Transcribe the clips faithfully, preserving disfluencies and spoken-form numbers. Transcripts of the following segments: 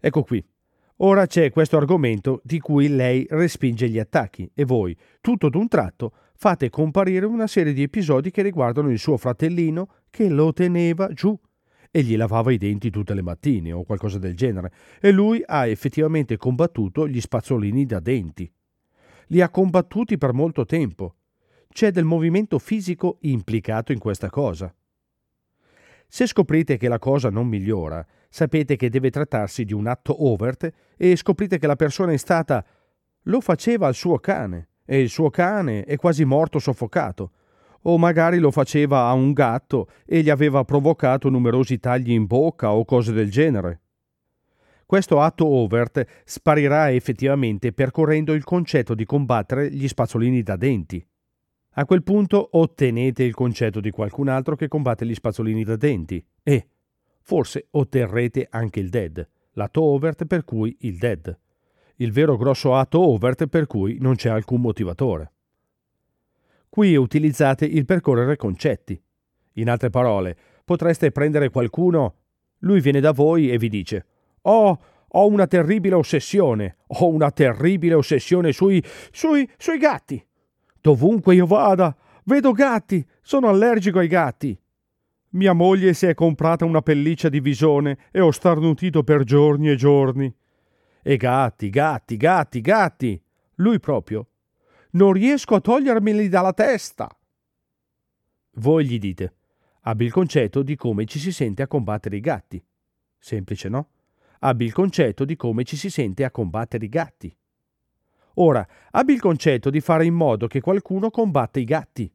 Ecco qui. Ora c'è questo argomento di cui lei respinge gli attacchi e voi, tutto d'un tratto, fate comparire una serie di episodi che riguardano il suo fratellino che lo teneva giù e gli lavava i denti tutte le mattine o qualcosa del genere, e lui ha effettivamente combattuto gli spazzolini da denti. Li ha combattuti per molto tempo. C'è del movimento fisico implicato in questa cosa. Se scoprite che la cosa non migliora, sapete che deve trattarsi di un atto overt e scoprite che la persona è stata... lo faceva al suo cane e il suo cane è quasi morto soffocato, o magari lo faceva a un gatto e gli aveva provocato numerosi tagli in bocca o cose del genere. Questo atto overt sparirà effettivamente percorrendo il concetto di combattere gli spazzolini da denti. A quel punto ottenete il concetto di qualcun altro che combatte gli spazzolini da denti e forse otterrete anche il dead, l'atto overt per cui il dead, il vero grosso atto overt per cui non c'è alcun motivatore. Qui utilizzate il percorrere concetti. In altre parole, potreste prendere qualcuno, lui viene da voi e vi dice «Oh, ho una terribile ossessione, ho una terribile ossessione sui, sui, sui gatti. Dovunque io vada, vedo gatti, sono allergico ai gatti. Mia moglie si è comprata una pelliccia di visone e ho starnutito per giorni e giorni. E gatti, gatti, gatti, gatti. Lui proprio. Non riesco a togliermeli dalla testa». Voi gli dite: abbi il concetto di come ci si sente a combattere i gatti. Semplice, no? Abbi il concetto di come ci si sente a combattere i gatti. Ora, abbi il concetto di fare in modo che qualcuno combatta i gatti.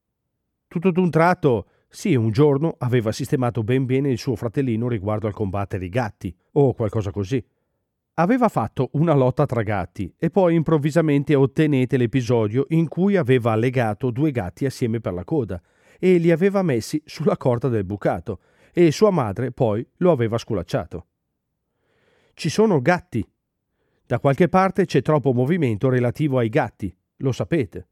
Tutto d'un tratto, sì, un giorno aveva sistemato ben bene il suo fratellino riguardo al combattere i gatti, o qualcosa così. Aveva fatto una lotta tra gatti e poi improvvisamente ottenete l'episodio in cui aveva legato due gatti assieme per la coda e li aveva messi sulla corda del bucato e sua madre poi lo aveva sculacciato. Ci sono gatti. Da qualche parte c'è troppo movimento relativo ai gatti, lo sapete.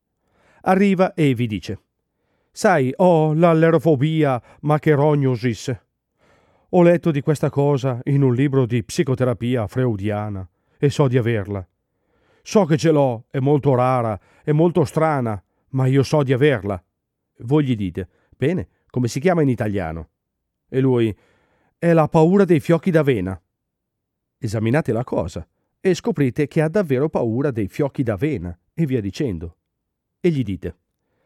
Arriva e vi dice: «Sai, ho l'allerofobia macherognosis. Ho letto di questa cosa in un libro di psicoterapia freudiana e so di averla. So che ce l'ho, è molto rara, è molto strana, ma io so di averla». Voi gli dite: «Bene, come si chiama in italiano?» E lui: «È la paura dei fiocchi d'avena». Esaminate la cosa e scoprite che ha davvero paura dei fiocchi d'avena e via dicendo. E gli dite: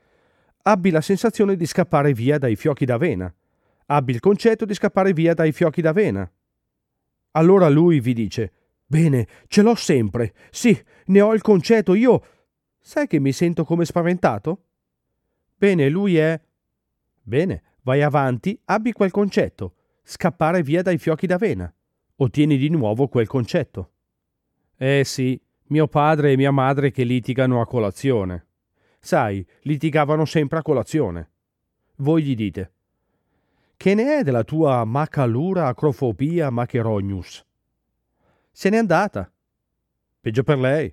«Abbi la sensazione di scappare via dai fiocchi d'avena. Abbi il concetto di scappare via dai fiocchi d'avena». Allora lui vi dice: «Bene, ce l'ho sempre. Sì, ne ho il concetto. Io... sai che mi sento come spaventato?» Bene, lui è... Bene, vai avanti, abbi quel concetto. Scappare via dai fiocchi d'avena. Ottieni di nuovo quel concetto. Eh sì, mio padre e mia madre che litigano a colazione. Sai, litigavano sempre a colazione. Voi gli dite: «Che ne è della tua macalura acrofobia macherognius?» Se n'è andata. Peggio per lei.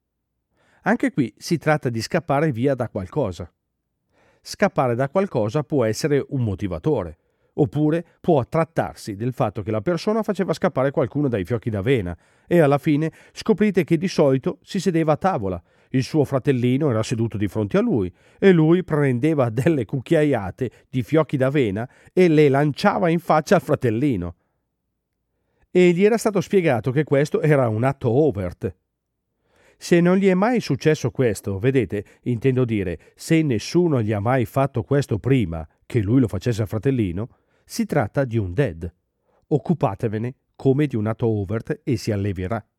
Anche qui si tratta di scappare via da qualcosa. Scappare da qualcosa può essere un motivatore, oppure può trattarsi del fatto che la persona faceva scappare qualcuno dai fiocchi d'avena e alla fine scoprite che di solito si sedeva a tavola, il suo fratellino era seduto di fronte a lui e lui prendeva delle cucchiaiate di fiocchi d'avena e le lanciava in faccia al fratellino. E gli era stato spiegato che questo era un atto overt. Se non gli è mai successo questo, vedete, intendo dire, se nessuno gli ha mai fatto questo prima che lui lo facesse al fratellino, si tratta di un dead. Occupatevene come di un atto overt e si allevierà.